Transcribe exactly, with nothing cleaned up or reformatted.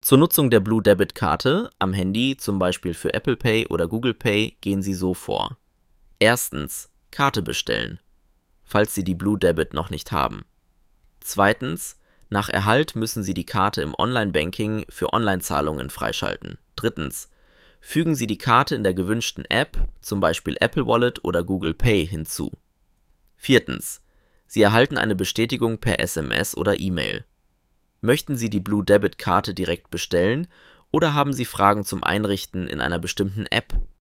Zur Nutzung der Blue Debit Karte am Handy, zum Beispiel für Apple Pay oder Google Pay, gehen Sie so vor. Erstens. Karte bestellen, falls Sie die Blue Debit noch nicht haben. Zweitens. Nach Erhalt müssen Sie die Karte im Online-Banking für Online-Zahlungen freischalten. Drittens. Fügen Sie die Karte in der gewünschten App, zum Beispiel Apple Wallet oder Google Pay, hinzu. Viertens. Sie erhalten eine Bestätigung per S M S oder E-Mail. Möchten Sie die Blue Debit Karte direkt bestellen oder haben Sie Fragen zum Einrichten in einer bestimmten App